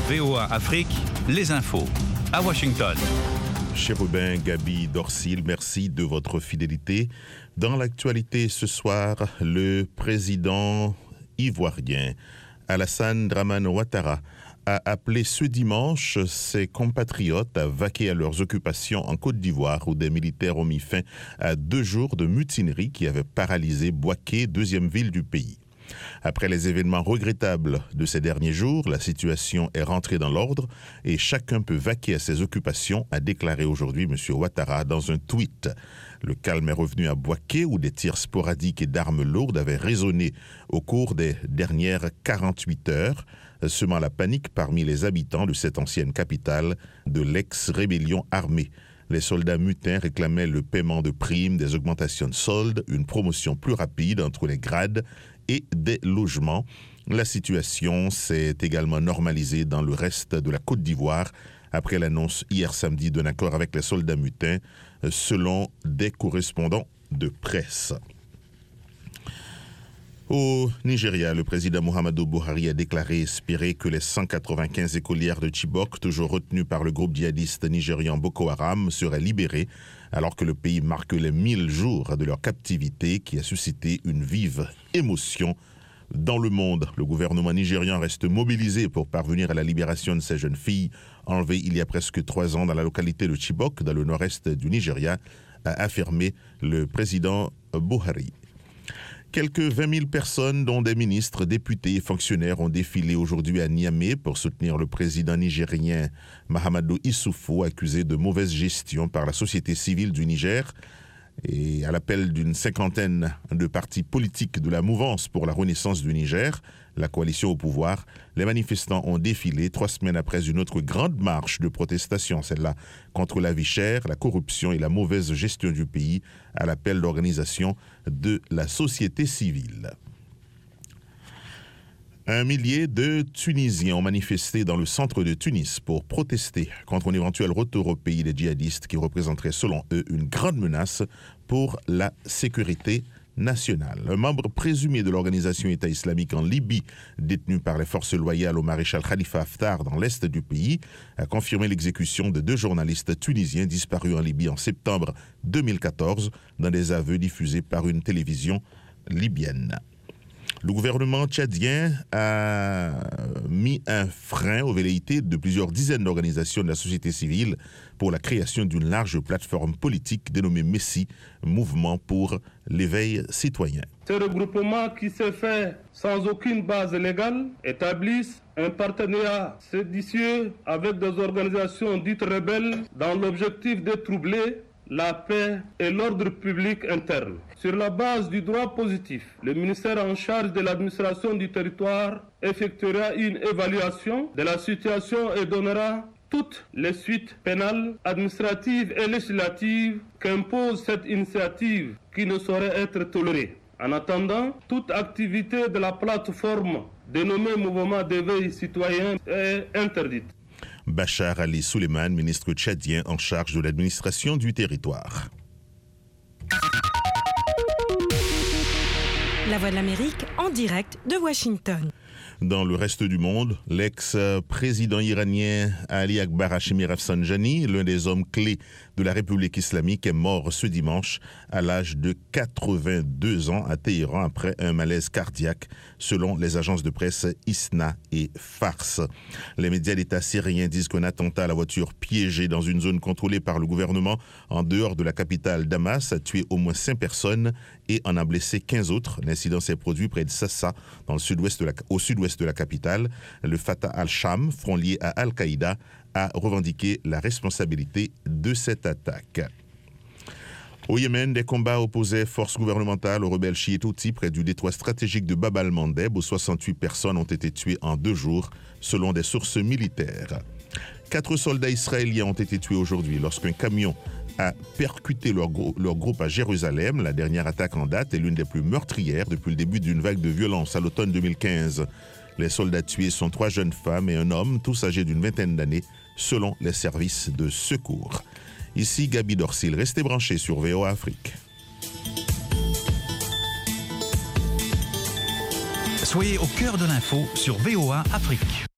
VOA Afrique, les infos. À Washington. Chérubin Gabi Dorsil, merci de votre fidélité. Dans l'actualité ce soir, le président ivoirien Alassane Dramane Ouattara a appelé ce dimanche ses compatriotes à vaquer à leurs occupations en Côte d'Ivoire où des militaires ont mis fin à 2 jours de mutinerie qui avaient paralysé Bouaké, deuxième ville du pays. Après les événements regrettables de ces derniers jours, la situation est rentrée dans l'ordre et chacun peut vaquer à ses occupations, a déclaré aujourd'hui M. Ouattara dans un tweet. Le calme est revenu à Bouaké où des tirs sporadiques et d'armes lourdes avaient résonné au cours des dernières 48 heures, semant la panique parmi les habitants de cette ancienne capitale de l'ex-rébellion armée. Les soldats mutins réclamaient le paiement de primes, des augmentations de soldes, une promotion plus rapide entre les grades et des logements. La situation s'est également normalisée dans le reste de la Côte d'Ivoire après l'annonce hier samedi d'un accord avec les soldats mutins, selon des correspondants de presse. Au Nigeria, le président Muhammadu Buhari a déclaré espérer que les 195 écolières de Chibok, toujours retenues par le groupe djihadiste nigérian Boko Haram, seraient libérées, alors que le pays marque les 1000 jours de leur captivité qui a suscité une vive émotion dans le monde. Le gouvernement nigérian reste mobilisé pour parvenir à la libération de ces jeunes filles enlevées il y a presque 3 ans dans la localité de Chibok, dans le nord-est du Nigeria, a affirmé le président Buhari. Quelques 20 000 personnes, dont des ministres, députés et fonctionnaires, ont défilé aujourd'hui à Niamey pour soutenir le président nigérien Mahamadou Issoufou, accusé de mauvaise gestion par la société civile du Niger. Et à l'appel d'une 50aine de partis politiques de la mouvance pour la renaissance du Niger, la coalition au pouvoir, les manifestants ont défilé 3 semaines après une autre grande marche de protestation, celle-là contre la vie chère, la corruption et la mauvaise gestion du pays, à l'appel d'organisations de la société civile. 1 millier de Tunisiens ont manifesté dans le centre de Tunis pour protester contre un éventuel retour au pays des djihadistes qui représenterait selon eux une grande menace pour la sécurité nationale. Un membre présumé de l'organisation État islamique en Libye, détenu par les forces loyales au maréchal Khalifa Haftar dans l'est du pays, a confirmé l'exécution de 2 journalistes tunisiens disparus en Libye en septembre 2014 dans des aveux diffusés par une télévision libyenne. Le gouvernement tchadien a mis un frein aux velléités de plusieurs dizaines d'organisations de la société civile pour la création d'une large plateforme politique dénommée MESSI, Mouvement pour l'éveil citoyen. Ce regroupement qui s'est fait sans aucune base légale établisse un partenariat séditieux avec des organisations dites rebelles dans l'objectif de troubler la paix et l'ordre public interne. Sur la base du droit positif, le ministère en charge de l'administration du territoire effectuera une évaluation de la situation et donnera toutes les suites pénales, administratives et législatives qu'impose cette initiative qui ne saurait être tolérée. En attendant, toute activité de la plateforme dénommée Mouvement d'éveil citoyen est interdite. Bachar Ali Souleymane, ministre tchadien en charge de l'administration du territoire. La Voix de l'Amérique en direct de Washington. Dans le reste du monde, l'ex-président iranien Ali Akbar Hashemi Rafsanjani, l'un des hommes clés de la République islamique, est mort ce dimanche à l'âge de 82 ans à Téhéran après un malaise cardiaque, selon les agences de presse ISNA et Fars. Les médias d'État syriens disent qu'un attentat à la voiture piégée dans une zone contrôlée par le gouvernement en dehors de la capitale Damas a tué au moins 5 personnes et en a blessé 15 autres. L'incident s'est produit près de Sassa, dans le au sud-ouest de la capitale. Le Fatah al-Sham, front lié à Al-Qaïda, a revendiqué la responsabilité de cette attaque. Au Yémen, des combats opposaient forces gouvernementales aux rebelles chiites Houthis près du détroit stratégique de Bab al-Mandeb, où 68 personnes ont été tuées en 2 jours, selon des sources militaires. 4 soldats israéliens ont été tués aujourd'hui lorsqu'un camion a percuté leur groupe à Jérusalem. La dernière attaque en date est l'une des plus meurtrières depuis le début d'une vague de violence à l'automne 2015. Les soldats tués sont 3 jeunes femmes et un homme, tous âgés d'une vingtaine d'années, selon les services de secours. Ici Gabi Dorsil, restez branchés sur VOA Afrique. Soyez au cœur de l'info sur VOA Afrique.